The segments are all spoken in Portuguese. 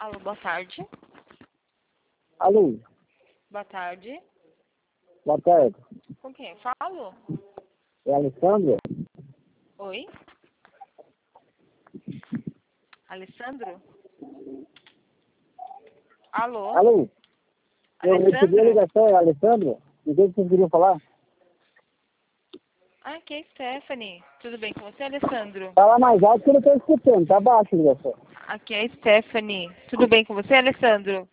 Alô, boa tarde. Alô, Boa tarde. boa tarde. Com quem eu falo? É Alessandro? Oi? Alessandro? Alô? Alô, eu recebi a Alessandro? ligação, é Alessandro? Não sei se vocês queriam falar. Ah, aqui é Stephanie. Tudo bem com você, Alessandro? Fala mais alto que eu não estou escutando, tá baixo a ligação. Aqui é Stephanie. Tudo bem com você, Alessandro?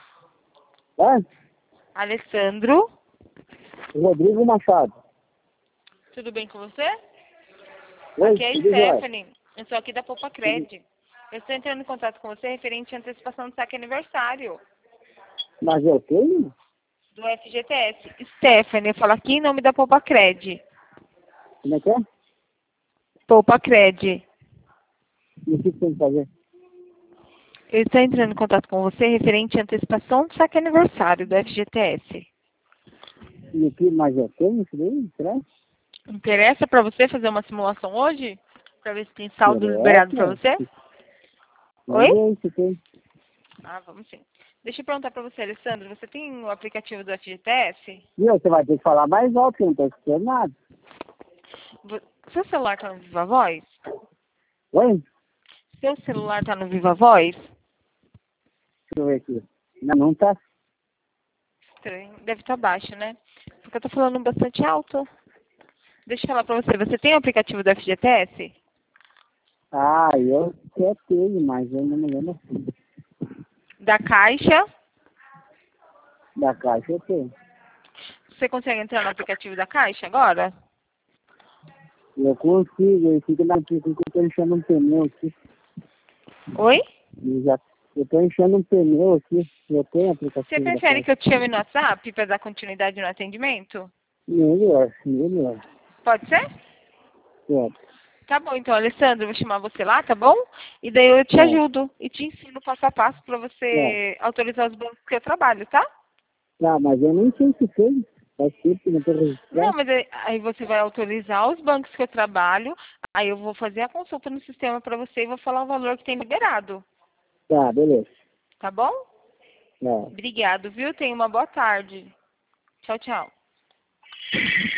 Hã? Alessandro? Rodrigo Machado. Tudo bem com você? Oi, Aqui é tudo jóia? Stephanie. Eu sou aqui da Poupa Cred. Eu estou entrando em contato com você referente à antecipação do saque aniversário Mas eu tenho? do FGTS. Stephanie, eu falo aqui em nome da Poupa Cred. Como é que é? Poupa Cred. E o que tem que fazer? Eu estou entrando em contato com você referente à antecipação do saque aniversário do FGTS. E o que mais eu tenho? Isso daí? Será? Interessa para você fazer uma simulação hoje? Para ver se tem saldo liberado para Interessa? você? Vamos Oi? ver se tem. Ah, vamos sim. Deixa eu perguntar para você, Alessandro. Você tem o aplicativo do FGTS? Viu? Você vai ter que falar mais alto, que eu não estou escutando nada. Seu celular está no Viva Voz? Oi? Seu celular está no Viva Voz? Deixa eu ver aqui. Não tá. Estranho. Deve estar baixo, né? Porque eu tô falando bastante alto. Deixa eu falar para você. Você tem o aplicativo do FGTS? Ah, eu até tenho, mas eu não me lembro assim. Da Caixa? Da caixa eu tenho. Você consegue entrar no aplicativo da Caixa agora? Eu consigo, eu fico daqui, porque eu tô enchendo um pneu aqui. Oi? Eu tô enchendo um pneu aqui. Eu tenho Você aplicativo da prefere caixa. que eu te chame no WhatsApp para dar continuidade no atendimento? Melhor, melhor. Pode ser? Certo. Tá bom, então, Alessandro, eu vou chamar você lá, tá bom? E daí eu te Tá, ajudo e te ensino passo a passo para tá. você autorizar os bancos que eu trabalho, tá? Tá, mas eu nem sei se fez. Faz tempo que não tô Não, registrado. mas aí você vai autorizar os bancos que eu trabalho, aí eu vou fazer a consulta no sistema para você e vou falar o valor que tem liberado, Tá, beleza. tá bom? Tá. Obrigado, viu? Tenha uma boa tarde. Tchau, tchau.